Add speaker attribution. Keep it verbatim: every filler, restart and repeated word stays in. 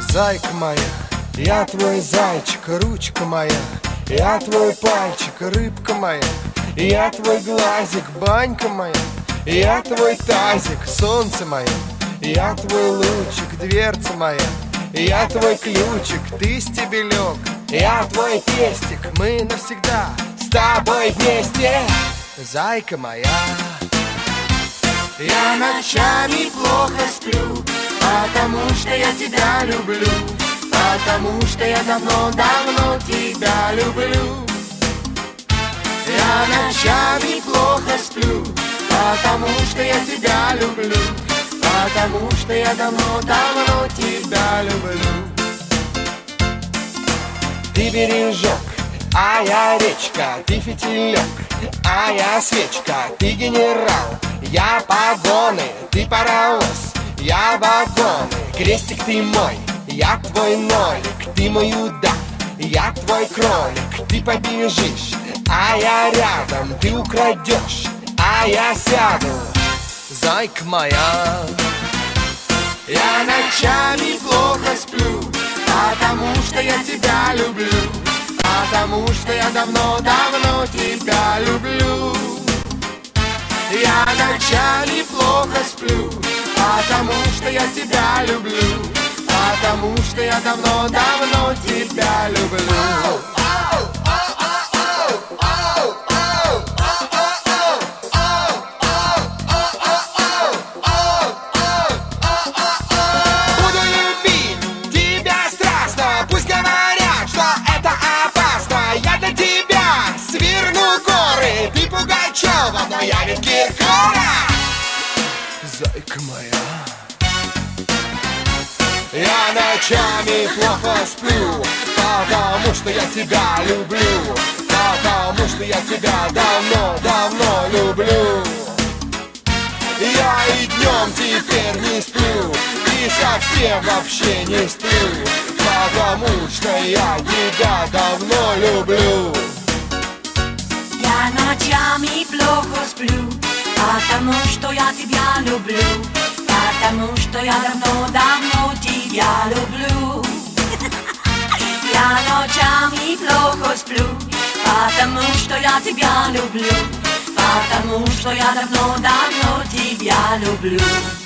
Speaker 1: Зайка моя, я твой зайчик, ручка моя, я твой пальчик, рыбка моя, я твой глазик, банька моя, я твой тазик, солнце мое, я твой лучик, дверца моя, я твой ключик, ты стебелек, я твой пестик, мы навсегда с тобой вместе. Зайка моя,
Speaker 2: я ночами плохо сплю, потому что я тебя люблю, потому что я давно-давно тебя люблю. Я ночами плохо сплю, потому что я тебя люблю, потому что я давно-давно тебя люблю.
Speaker 1: Ты бережок, а я речка, ты фитилек, а я свечка, ты генерал, я погоны, ты паровоз, я вагоны, крестик ты мой, я твой нолик, ты мой удав, я твой кролик, ты побежишь, а я рядом, ты украдешь, а я сяду. Зайка моя,
Speaker 2: я ночами плохо сплю, потому что я тебя люблю, потому что я давно-давно тебя люблю. Я ночами плохо сплю, потому что я тебя люблю, потому что я давно-давно тебя люблю.
Speaker 1: буду любить тебя страстно, пусть говорят, что это опасно. Я для тебя сверну горы, ты Пугачева, но я ведь Киркоров. Зайка моя, я ночами плохо сплю, потому что я тебя люблю, потому что я тебя давно-давно люблю. Я и днем теперь не сплю, и совсем вообще не сплю, потому что я тебя давно люблю.
Speaker 3: Я ночами плохо сплю, потому что я тебя люблю, потому что я давно-давно тебя люблю. Я ночами плохо сплю, потому что я тебя люблю, потому что я давно-давно тебя люблю.